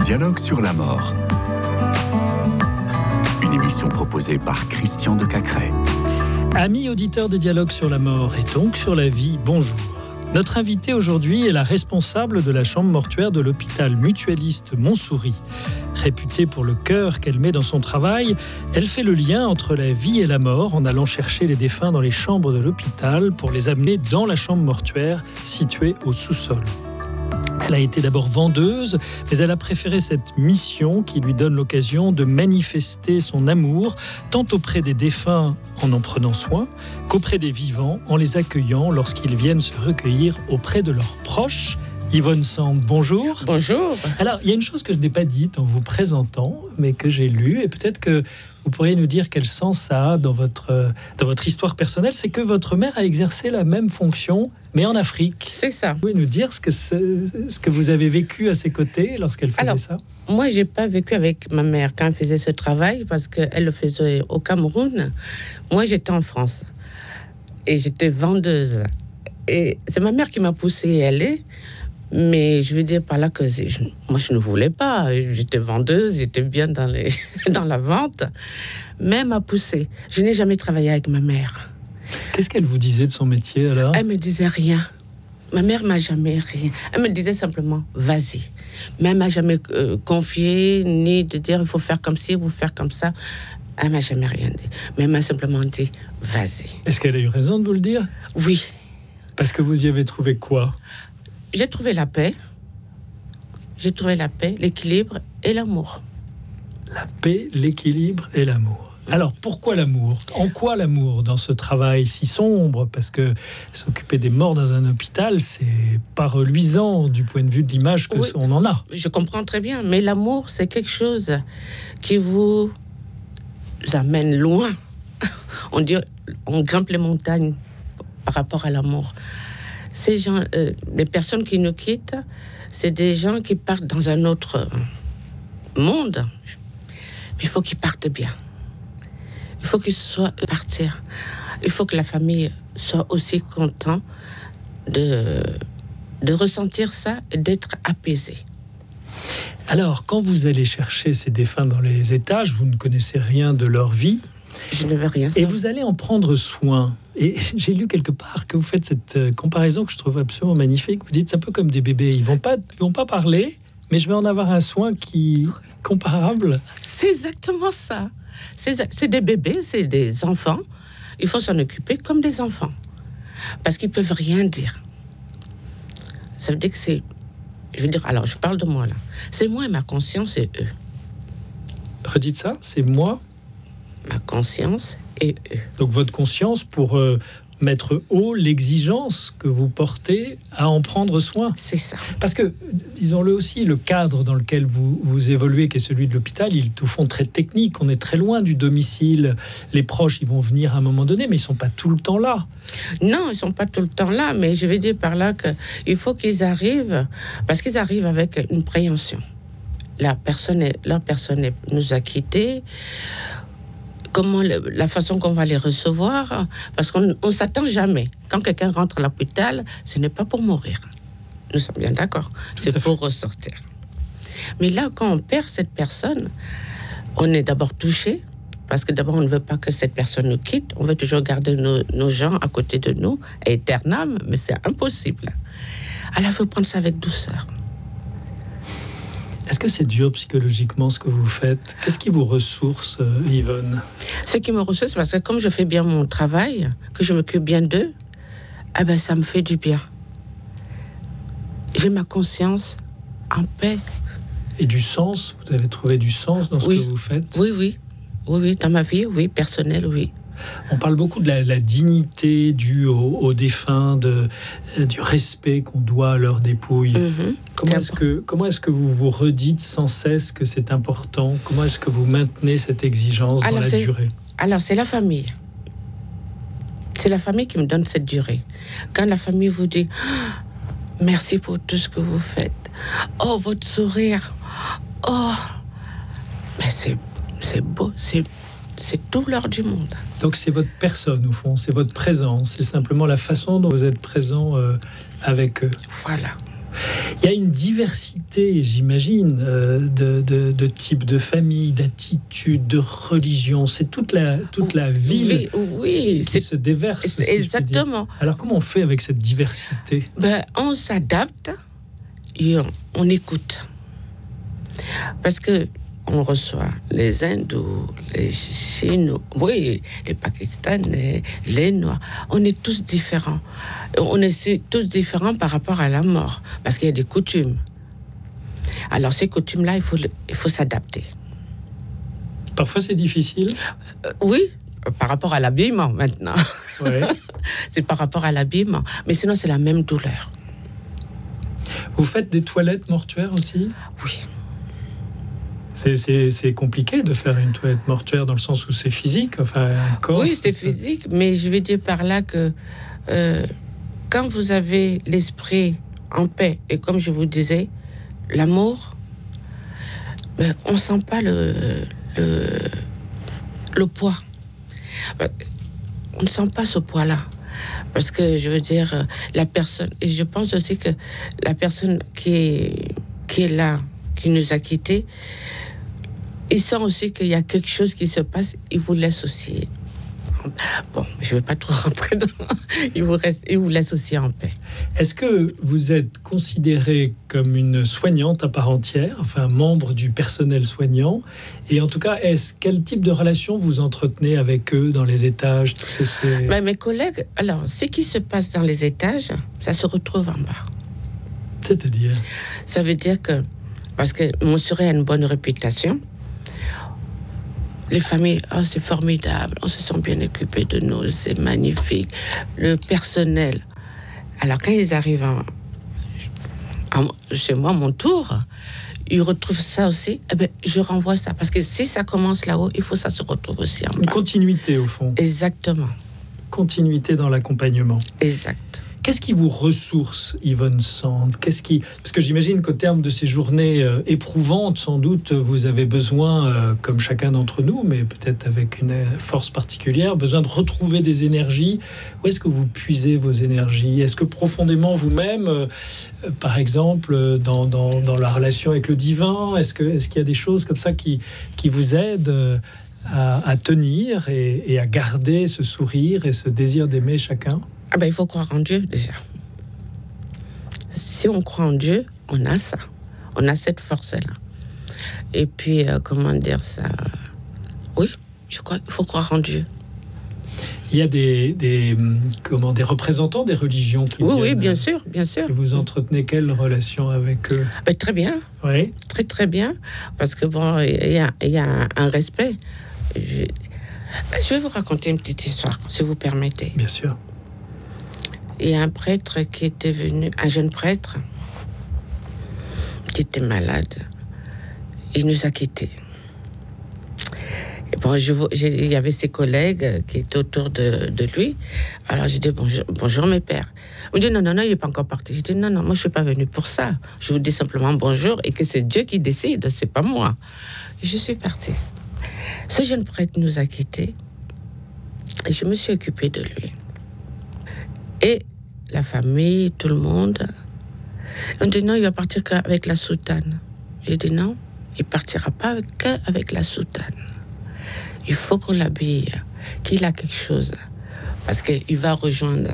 Dialogue sur la mort. Une émission proposée par Christian de Cacré. Amis auditeurs des Dialogues sur la mort et donc sur la vie, bonjour. Notre invitée aujourd'hui est la responsable de la chambre mortuaire de l'hôpital mutualiste Montsouris. Réputée pour le cœur qu'elle met dans son travail, elle fait le lien entre la vie et la mort en allant chercher les défunts dans les chambres de l'hôpital pour les amener dans la chambre mortuaire située au sous-sol. Elle a été d'abord vendeuse, mais elle a préféré cette mission qui lui donne l'occasion de manifester son amour, tant auprès des défunts en prenant soin, qu'auprès des vivants en les accueillant lorsqu'ils viennent se recueillir auprès de leurs proches. Yvonne Sand, bonjour. Bonjour. Alors, il y a une chose que je n'ai pas dite en vous présentant, mais que j'ai lue, et peut-être que vous pourriez nous dire quel sens ça a dans votre histoire personnelle, c'est que votre mère a exercé la même fonction, mais en Afrique. C'est ça. Vous pouvez nous dire ce que vous avez vécu à ses côtés lorsqu'elle faisait ça ? Moi, je n'ai pas vécu avec ma mère quand elle faisait ce travail, parce qu'elle le faisait au Cameroun. Moi, j'étais en France, et j'étais vendeuse. Et c'est ma mère qui m'a poussée à aller. Mais je veux dire par là que moi, je ne voulais pas. J'étais vendeuse, j'étais bien dans la vente. Mais elle m'a poussée. Je n'ai jamais travaillé avec ma mère. Qu'est-ce qu'elle vous disait de son métier alors ? Elle me disait rien. Ma mère m'a jamais rien. Elle me disait simplement, vas-y. Mais elle m'a jamais confié, ni de dire, il faut faire comme ci, ou faire comme ça. Elle m'a jamais rien dit. Mais elle m'a simplement dit, vas-y. Est-ce qu'elle a eu raison de vous le dire ? Oui. Parce que vous y avez trouvé quoi ? J'ai trouvé la paix. J'ai trouvé la paix, l'équilibre et l'amour. La paix, l'équilibre et l'amour. Alors, pourquoi l'amour ? En quoi l'amour dans ce travail si sombre ? Parce que s'occuper des morts dans un hôpital, c'est pas reluisant du point de vue de l'image que on en a. Je comprends très bien, mais l'amour, c'est quelque chose qui vous amène loin. On dit, on grimpe les montagnes par rapport à l'amour. Ces gens, les personnes qui nous quittent, c'est des gens qui partent dans un autre monde. Mais il faut qu'ils partent bien. Il faut qu'ils soient partir. Il faut que la famille soit aussi contente de ressentir ça et d'être apaisée. Alors, quand vous allez chercher ces défunts dans les étages, vous ne connaissez rien de leur vie. Je ne veux rien savoir. Et vous allez en prendre soin. Et j'ai lu quelque part que vous faites cette comparaison que je trouve absolument magnifique. Vous dites, c'est un peu comme des bébés. Ils vont pas parler, mais je vais en avoir un soin qui est comparable. C'est exactement ça. C'est des bébés, c'est des enfants. Il faut s'en occuper comme des enfants. Parce qu'ils ne peuvent rien dire. Ça veut dire que c'est... Je veux dire, alors je parle de moi là. C'est moi et ma conscience et eux. Redites ça, c'est moi. Ma conscience et eux. Donc votre conscience pour mettre haut l'exigence que vous portez à en prendre soin. C'est ça. Parce que, disons-le aussi, le cadre dans lequel vous évoluez, qui est celui de l'hôpital, il est au fond très technique. On est très loin du domicile. Les proches, ils vont venir à un moment donné, mais ils ne sont pas tout le temps là. Non, ils ne sont pas tout le temps là, mais je vais dire par là qu'il faut qu'ils arrivent, parce qu'ils arrivent avec une préhension. Leur personne nous a quittés. Comment la façon qu'on va les recevoir, parce qu'on ne s'attend jamais. Quand quelqu'un rentre à l'hôpital, ce n'est pas pour mourir. Nous sommes bien d'accord. C'est pour ressortir. Mais là, quand on perd cette personne, on est d'abord touché, parce que d'abord, on ne veut pas que cette personne nous quitte. On veut toujours garder nos gens à côté de nous, à éternam, mais c'est impossible. Alors, il faut prendre ça avec douceur. Est-ce que c'est dur psychologiquement ce que vous faites ? Qu'est-ce qui vous ressource, Yvonne ? Ce qui me ressource, parce que comme je fais bien mon travail, que je m'occupe bien d'eux, ça me fait du bien. J'ai ma conscience en paix. Et du sens ? Vous avez trouvé du sens dans ce que vous faites ? Oui, dans ma vie, oui, personnelle, oui. On parle beaucoup de la dignité due aux défunts, du respect qu'on doit à leur dépouille. Comment est-ce que vous vous redites sans cesse que c'est important ? Comment est-ce que vous maintenez cette exigence dans la durée ? Alors, c'est la famille. C'est la famille qui me donne cette durée. Quand la famille vous dit « Merci pour tout ce que vous faites. Oh, votre sourire. Oh !» Mais c'est beau, c'est tout l'heure du monde. Donc c'est votre personne au fond, c'est votre présence, c'est simplement la façon dont vous êtes présent avec eux. Voilà. Il y a une diversité, j'imagine, de types de familles, d'attitudes, de religions. C'est toute la ville qui se déverse. Exactement. Alors comment on fait avec cette diversité ? On s'adapte et on écoute. Parce que on reçoit les hindous, les chinois, les pakistanais, les noirs. On est tous différents. On est tous différents par rapport à la mort, parce qu'il y a des coutumes. Alors ces coutumes-là, il faut s'adapter. Parfois c'est difficile. Oui, par rapport à l'habillement maintenant. Ouais. C'est par rapport à l'habillement. Mais sinon, c'est la même douleur. Vous faites des toilettes mortuaires aussi ? Oui. C'est compliqué de faire une toilette mortuaire dans le sens où c'est physique, enfin un corps. Oui, c'est physique, mais je veux dire par là que quand vous avez l'esprit en paix, et comme je vous disais, l'amour, on ne sent pas le poids. On ne sent pas ce poids-là. Parce que je veux dire, la personne, et je pense aussi que la personne qui est là, qui nous a quittés, il sent aussi qu'il y a quelque chose qui se passe, il vous laisse aussi. Bon, je ne vais pas trop rentrer dedans. Il vous laisse aussi en paix. Est-ce que vous êtes considérée comme une soignante à part entière, enfin membre du personnel soignant ? Et en tout cas, quel type de relation vous entretenez avec eux dans les étages ? Mes collègues, alors, ce qui se passe dans les étages, ça se retrouve en bas. C'est-à-dire ? Ça veut dire que, parce que Montsouris a une bonne réputation, les familles, c'est formidable, on se sent bien occupé de nous, c'est magnifique. Le personnel. Alors, quand ils arrivent chez moi, mon tour, ils retrouvent ça aussi, je renvoie ça. Parce que si ça commence là-haut, il faut que ça se retrouve aussi en bas. Une continuité, au fond. Exactement. Continuité dans l'accompagnement. Exact. Qu'est-ce qui vous ressource, Yvonne Sand ? Parce que j'imagine qu'au terme de ces journées éprouvantes, sans doute, vous avez besoin, comme chacun d'entre nous, mais peut-être avec une force particulière, besoin de retrouver des énergies. Où est-ce que vous puisez vos énergies ? Est-ce que profondément vous-même, par exemple, dans la relation avec le divin, est-ce qu'il y a des choses comme ça qui vous aident à tenir et à garder ce sourire et ce désir d'aimer chacun ? Il faut croire en Dieu, déjà. Si on croit en Dieu, on a ça. On a cette force-là. Et puis, comment dire ça ? Oui, je crois qu'il faut croire en Dieu. Il y a des représentants des religions qui viennent. Oui, bien sûr. Et vous entretenez quelle relation avec eux ? Très bien. Oui. Très, très bien. Parce que, il y a un respect. Je vais vous raconter une petite histoire, si vous permettez. Bien sûr. Il y a un prêtre qui était venu, un jeune prêtre, qui était malade. Il nous a quittés. Et il y avait ses collègues qui étaient autour de lui. Alors j'ai dit bonjour mes pères. Il me dit non, il n'est pas encore parti. J'ai dit non, moi je ne suis pas venue pour ça. Je vous dis simplement bonjour et que c'est Dieu qui décide, c'est pas moi. Et je suis partie. Ce jeune prêtre nous a quittés et je me suis occupée de lui. Et la famille, tout le monde. On dit non, il va partir qu'avec la soutane. J'ai dit non, il ne partira pas qu'avec la soutane. Il faut qu'on l'habille, qu'il a quelque chose. Parce qu'il va rejoindre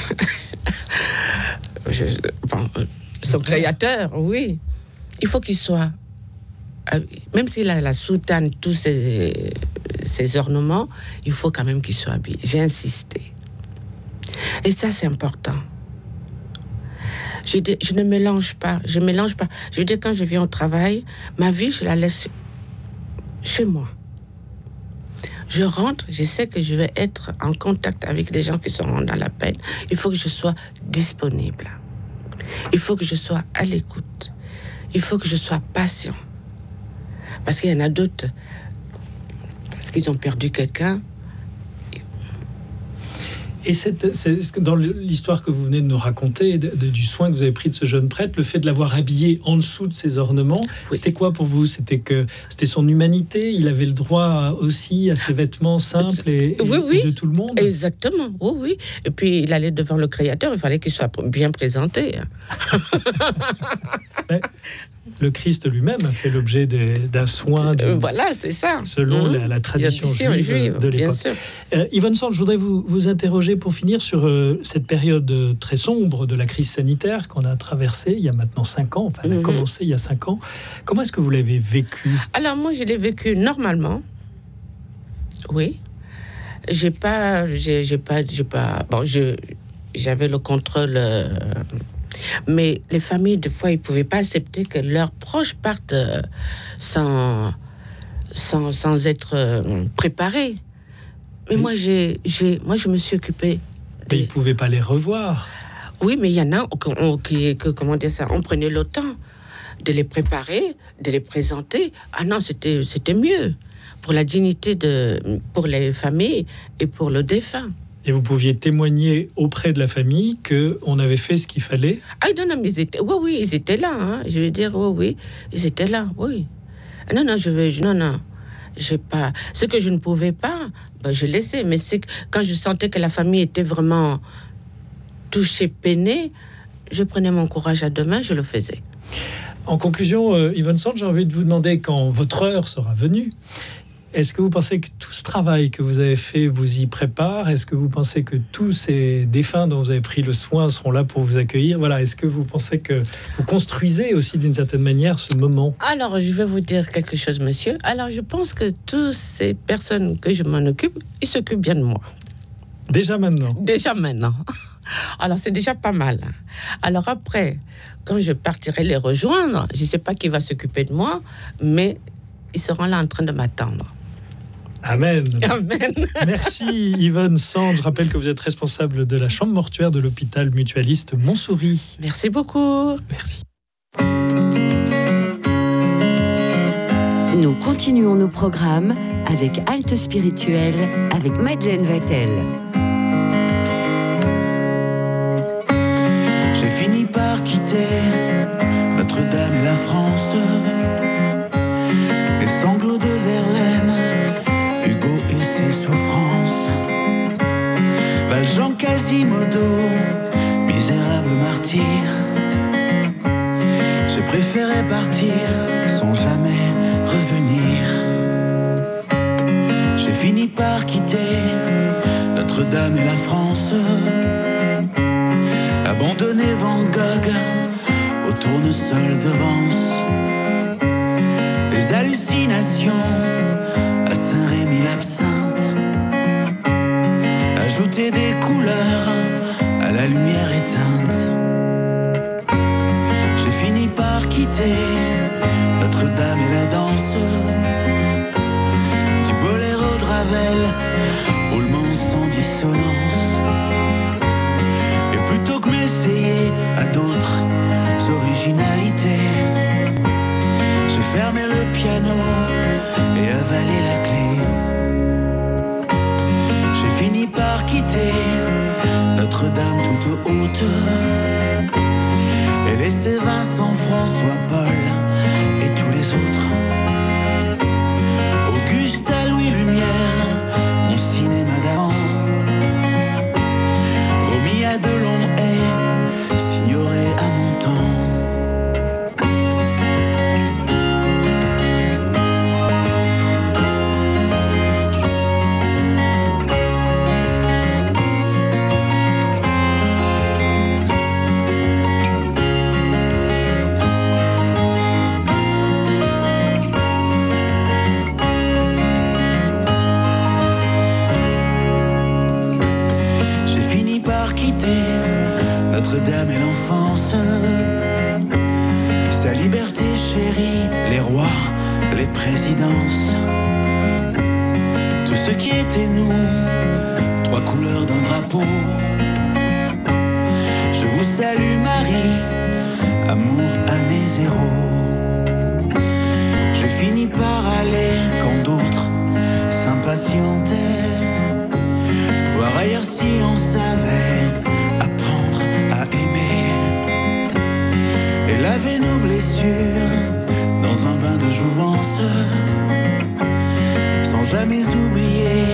son créateur, oui. Il faut qu'il soit... Même s'il a la soutane, tous ses ornements, il faut quand même qu'il soit habillé. J'ai insisté. Et ça, c'est important. Je ne mélange pas. Je veux dire, quand je viens au travail, ma vie, je la laisse chez moi. Je rentre, je sais que je vais être en contact avec les gens qui sont dans la peine. Il faut que je sois disponible. Il faut que je sois à l'écoute. Il faut que je sois patient. Parce qu'il y en a d'autres, parce qu'ils ont perdu quelqu'un. Et dans l'histoire que vous venez de nous raconter, du soin que vous avez pris de ce jeune prêtre, le fait de l'avoir habillé en dessous de ses ornements, c'était quoi pour vous? C'était son humanité, il avait le droit aussi à ses vêtements simples et de tout le monde? Exactement, oui. Et puis il allait devant le Créateur, il fallait qu'il soit bien présenté. Le Christ lui-même a fait l'objet d'un soin. Voilà, c'est ça. Selon la tradition juive de l'époque. Yvonne Sange, je voudrais vous interroger pour finir sur cette période très sombre de la crise sanitaire qu'on a traversée il y a maintenant 5 ans. Enfin, elle a commencé il y a 5 ans. Comment est-ce que vous l'avez vécu? Alors, moi, je l'ai vécu normalement. Oui. J'avais le contrôle. Mais les familles, des fois, ils ne pouvaient pas accepter que leurs proches partent sans être préparés. Mais moi, je me suis occupée. Mais ils ne pouvaient pas les revoir. Oui, mais il y en a comment dire ça, on prenait le temps de les préparer, de les présenter. Ah non, c'était mieux pour la dignité pour les familles et pour le défunt. Et vous pouviez témoigner auprès de la famille qu'on avait fait ce qu'il fallait? Ah non, mais ils étaient là. Hein. Je veux dire, oui, ils étaient là, oui. Non, j'ai pas. Ce que je ne pouvais pas, je laissais. Mais c'est quand je sentais que la famille était vraiment touchée, peinée, je prenais mon courage à deux mains, je le faisais. En conclusion, Yvonne Sange, j'ai envie de vous demander quand votre heure sera venue. Est-ce que vous pensez que tout ce travail que vous avez fait vous y prépare? Est-ce que vous pensez que tous ces défunts dont vous avez pris le soin seront là pour vous accueillir? Voilà. Est-ce que vous pensez que vous construisez aussi d'une certaine manière ce moment? Alors, je vais vous dire quelque chose, monsieur. Alors, je pense que toutes ces personnes que je m'en occupe, ils s'occupent bien de moi. Déjà maintenant? Déjà maintenant. Alors, c'est déjà pas mal. Alors après, quand je partirai les rejoindre, je ne sais pas qui va s'occuper de moi, mais ils seront là en train de m'attendre. Amen. Amen. Merci Yvonne Sange. Je rappelle que vous êtes responsable de la chambre mortuaire de l'hôpital mutualiste Montsouris. Merci beaucoup. Merci. Nous continuons nos programmes avec Halte Spirituelle avec Madeleine Vatel. J'ai fini par quitter Notre-Dame et la France. Les sanglots de Verlaine, Hugo et ses souffrances. Valjean, Quasimodo, misérable martyr. J'ai préféré partir sans jamais revenir. J'ai fini par quitter Notre-Dame et la France. Abandonner Van Gogh au tournesol de Vence. Les hallucinations à Saint-Rémy-l'Absinthe. Ajouter des couleurs à la lumière éteinte. J'ai fini par quitter Notre-Dame et la danse. Du boléro de Ravel, roulement sans dissonance. Et plutôt que m'essayer à d'autres originalités, j'ai fermé le piano et avalé la clé. J'ai fini par quitter Notre-Dame toute haute et laisser Vincent, François, Paul et tous les autres. Auguste à Louis Lumière, mon cinéma d'avant, remis à de longs haies, signoré à mon temps. Notre-Dame et l'enfance, sa liberté chérie, les rois, les présidences, tout ce qui était nous, 3 couleurs d'un drapeau. Je vous salue Marie, amour à mes héros. J'ai fini par aller quand d'autres s'impatientaient.